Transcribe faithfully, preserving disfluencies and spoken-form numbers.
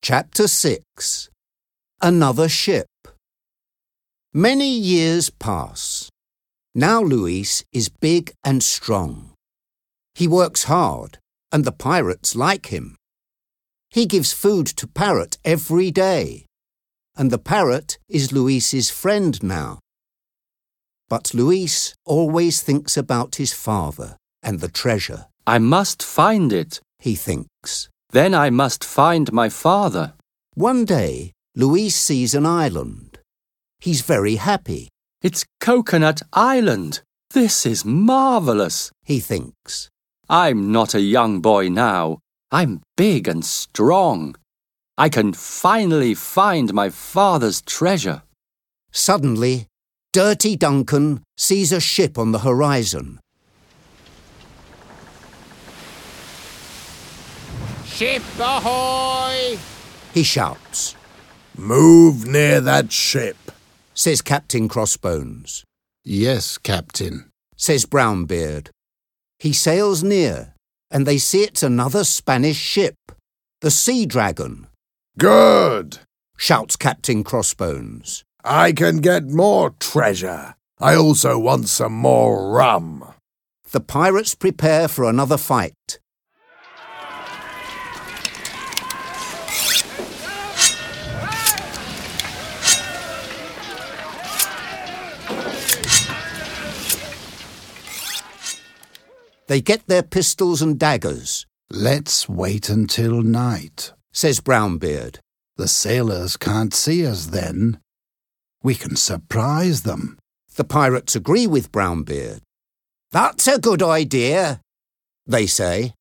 Chapter six. Another Ship. Many years pass. Now Luis is big and strong. He works hard, and the pirates like him. He gives food to Parrot every day, and the parrot is Luis's friend now. But Luis always thinks about his father and the treasure. I must find it, he thinks. Then I must find my father. One day, Luis sees an island. He's very happy. It's Coconut Island. This is marvelous, he thinks. I'm not a young boy now. I'm big and strong. I can finally find my father's treasure. Suddenly, Dirty Duncan sees a ship on the horizon. Ship ahoy! He shouts. Move near that ship, says Captain Crossbones. Yes, Captain, says Brownbeard. He sails near, and they see it's another Spanish ship, the Sea Dragon. Good, shouts Captain Crossbones. I can get more treasure. I also want some more rum. The pirates prepare for another fight. They get their pistols and daggers. Let's wait until night, says Brownbeard. The sailors can't see us then. We can surprise them. The pirates agree with Brownbeard. That's a good idea, they say.